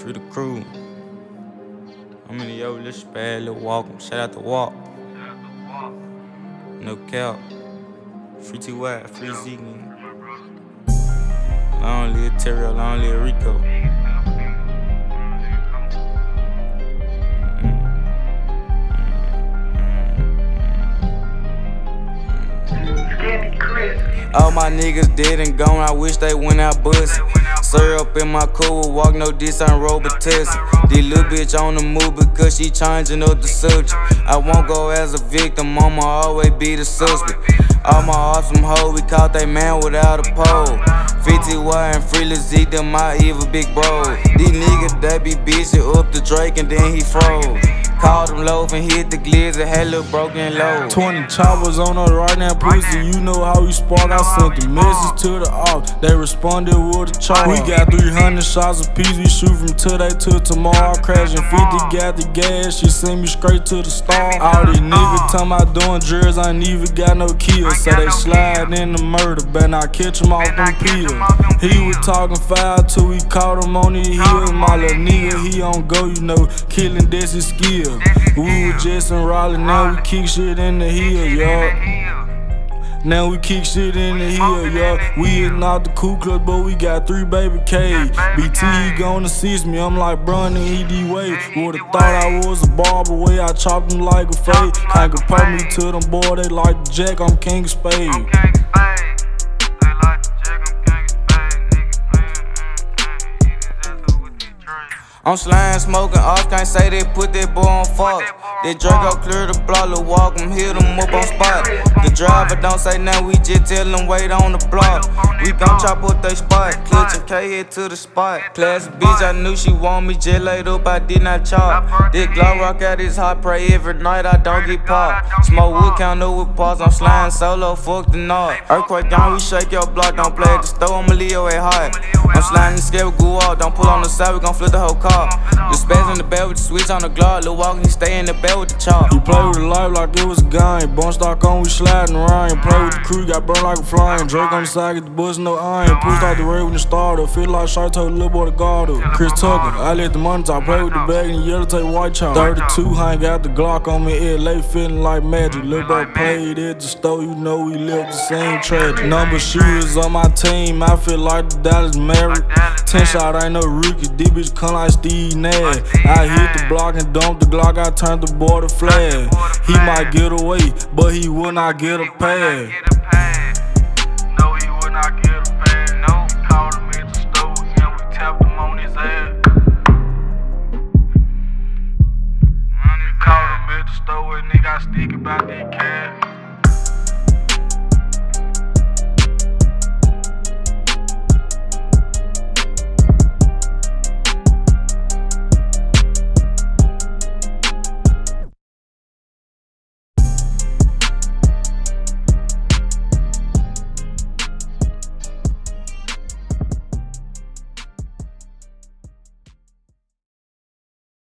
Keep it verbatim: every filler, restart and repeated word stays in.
Free the crew. I'm in the yo, little spad, little walk. Shout out to Walk. No cap. Free T Y, free Zeke. Long live Terrell, long live Rico. All my niggas dead and gone, I wish they went out bustin'. Sir up in my cool, walk no diss on Robitussin. This little bitch on the move because she changing up the subject. I won't go as a victim, I'ma always be the suspect. All my awesome hoes, we caught they man without a pole. fifty Y and Free Lil Zeke, them my evil big bros. These niggas that be busy up the Drake and then he froze. Called him loaf and hit the glizzy, had little broken low. twenty choppers on her right now, pussy, you know how we spark. I sent the message to the ops, they responded with a charge. We got three hundred shots apiece, we shoot from today to tomorrow. I crashin' fifty, got the gas, she sent me straight to the star. All these niggas talking about doing drugs, I ain't even got no kills. So they slide in the murder, better not catch him off them pills. He was talking foul till we caught him on the hill. My little nigga, he on go, you know, killing that's his skill. We was just in Raleigh, now we kick shit in the hill, y'all. Now we kick shit in the hill, y'all. We is not the Ku Klux, but we got three baby K. B T, he gon' assist me, I'm like Brun and E D Wade. Would've thought I was a barber, way I chopped him like a fade. Can't compare me to them boy, they like the Jack, I'm King of Spade. I'm slime smoking off, can't say they put that boy on Fox. That Draco clear the block, Lil Walk him, hit him up on spot. The driver don't say nothing, we just tell him wait on the block. We gon' chop up they spot, clutchin' K head to the spot. Classic bitch, I knew she want me, just laid up, I did not chop. This Glock rock out his hot, pray every night I don't get popped. Smoke wood, count up with paws, I'm slime solo, fuck the knot. Earthquake down, we shake your block, don't play at the store, I'ma leave your head hot. I'm sliding scared with goo out, don't pull on the side, we gon' flip the whole car. The spaz in the bed with the switch on the Glock, Lil Walk, he stay in the bed with the chop. He play with the life like it was a gun. Bone stock on, we sliding around. Play with the crew, got burned like a flying. Drake on the side, get the bus, no iron. Pushed out the rail when it started. Feel like Shark told the little boy to guard up. Chris Tucker, I let the money talk. Play with the bag and yellow take white chalk. thirty-two, hang got the Glock on me, L A feeling like magic. Lil' bro played at the store, you know we lived the same tragedy. Number shooters on my team, I feel like the Dallas Maverick. Ten shot ain't no rookie, this bitch come like Steve Nash. I hit the block and dumped the Glock, I turned the boy to flag. He might get away, but he will not get a pass. No, he will not get a pass. No, called him at the store and we tapped him on his ass. Called him at the store and nigga got sticky about that cash.